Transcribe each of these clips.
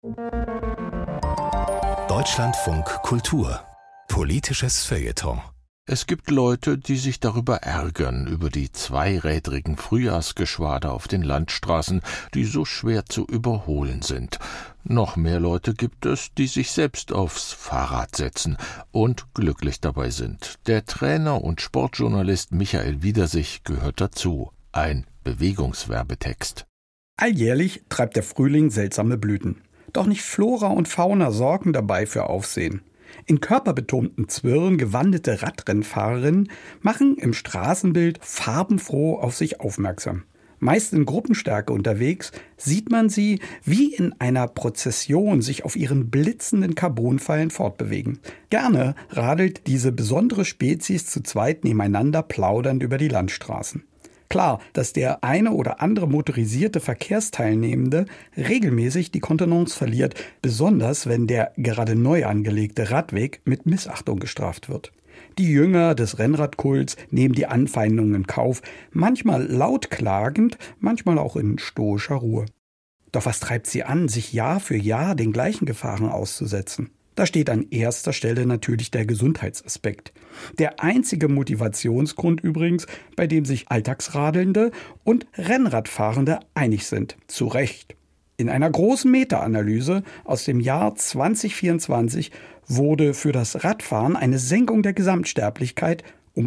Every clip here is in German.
Deutschlandfunk Kultur. Politisches Feuilleton. Es gibt Leute, die sich darüber ärgern, über die zweirädrigen Frühjahrsgeschwader auf den Landstraßen, die so schwer zu überholen sind. Noch mehr Leute gibt es, die sich selbst aufs Fahrrad setzen und glücklich dabei sind. Der Trainer und Sportjournalist Michael Wiedersich gehört dazu. Ein Bewegungswerbetext. Alljährlich treibt der Frühling seltsame Blüten. Doch nicht Flora und Fauna sorgen dabei für Aufsehen. In körperbetonten Zwirren gewandete Radrennfahrerinnen machen im Straßenbild farbenfroh auf sich aufmerksam. Meist in Gruppenstärke unterwegs sieht man sie wie in einer Prozession sich auf ihren blitzenden Carbonpfeilen fortbewegen. Gerne radelt diese besondere Spezies zu zweit nebeneinander plaudernd über die Landstraßen. Klar, dass der eine oder andere motorisierte Verkehrsteilnehmende regelmäßig die Kontenance verliert, besonders wenn der gerade neu angelegte Radweg mit Missachtung gestraft wird. Die Jünger des Rennradkults nehmen die Anfeindungen in Kauf, manchmal laut klagend, manchmal auch in stoischer Ruhe. Doch was treibt sie an, sich Jahr für Jahr den gleichen Gefahren auszusetzen? Da steht an erster Stelle natürlich der Gesundheitsaspekt. Der einzige Motivationsgrund übrigens, bei dem sich Alltagsradelnde und Rennradfahrende einig sind. Zu Recht. In einer großen Meta-Analyse aus dem Jahr 2024 wurde für das Radfahren eine Senkung der Gesamtsterblichkeit um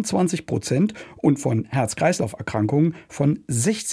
21% und von Herz-Kreislauf-Erkrankungen von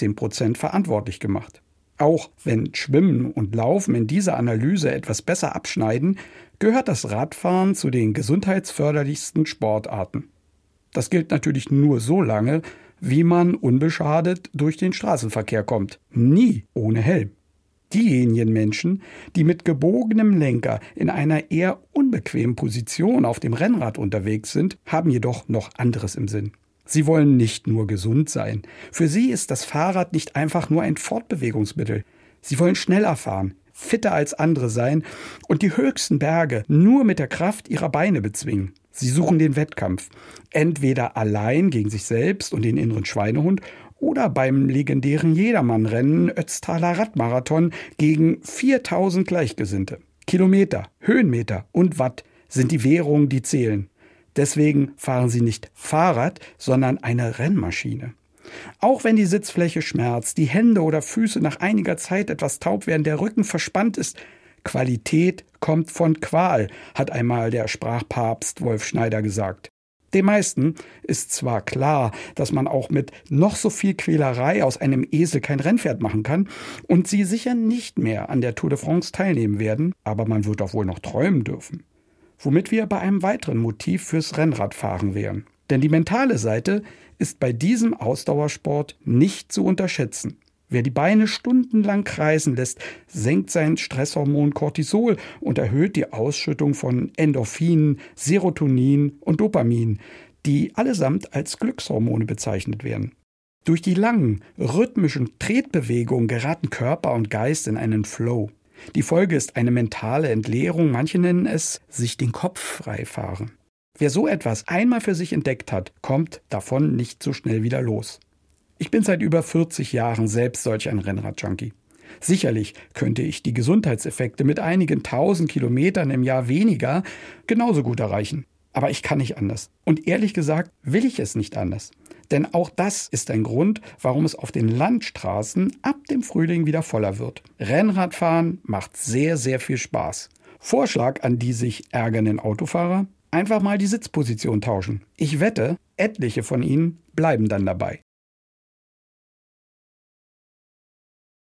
16% verantwortlich gemacht. Auch wenn Schwimmen und Laufen in dieser Analyse etwas besser abschneiden, gehört das Radfahren zu den gesundheitsförderlichsten Sportarten. Das gilt natürlich nur so lange, wie man unbeschadet durch den Straßenverkehr kommt. Nie ohne Helm. Diejenigen Menschen, die mit gebogenem Lenker in einer eher unbequemen Position auf dem Rennrad unterwegs sind, haben jedoch noch anderes im Sinn. Sie wollen nicht nur gesund sein. Für sie ist das Fahrrad nicht einfach nur ein Fortbewegungsmittel. Sie wollen schneller fahren, fitter als andere sein und die höchsten Berge nur mit der Kraft ihrer Beine bezwingen. Sie suchen den Wettkampf. Entweder allein gegen sich selbst und den inneren Schweinehund oder beim legendären Jedermannrennen Ötztaler Radmarathon gegen 4000 Gleichgesinnte. Kilometer, Höhenmeter und Watt sind die Währungen, die zählen. Deswegen fahren sie nicht Fahrrad, sondern eine Rennmaschine. Auch wenn die Sitzfläche schmerzt, die Hände oder Füße nach einiger Zeit etwas taub werden, der Rücken verspannt ist, Qualität kommt von Qual, hat einmal der Sprachpapst Wolf Schneider gesagt. Den meisten ist zwar klar, dass man auch mit noch so viel Quälerei aus einem Esel kein Rennpferd machen kann und sie sicher nicht mehr an der Tour de France teilnehmen werden, aber man wird doch wohl noch träumen dürfen. Womit wir bei einem weiteren Motiv fürs Rennradfahren wären. Denn die mentale Seite ist bei diesem Ausdauersport nicht zu unterschätzen. Wer die Beine stundenlang kreisen lässt, senkt sein Stresshormon Cortisol und erhöht die Ausschüttung von Endorphinen, Serotonin und Dopamin, die allesamt als Glückshormone bezeichnet werden. Durch die langen, rhythmischen Tretbewegungen geraten Körper und Geist in einen Flow. Die Folge ist eine mentale Entleerung, manche nennen es sich den Kopf freifahren. Wer so etwas einmal für sich entdeckt hat, kommt davon nicht so schnell wieder los. Ich bin seit über 40 Jahren selbst solch ein Rennrad-Junkie. Sicherlich könnte ich die Gesundheitseffekte mit einigen 1000 Kilometern im Jahr weniger genauso gut erreichen. Aber ich kann nicht anders. Und ehrlich gesagt will ich es nicht anders. Denn auch das ist ein Grund, warum es auf den Landstraßen ab dem Frühling wieder voller wird. Rennradfahren macht sehr, sehr viel Spaß. Vorschlag an die sich ärgernden Autofahrer: einfach mal die Sitzposition tauschen. Ich wette, etliche von ihnen bleiben dann dabei.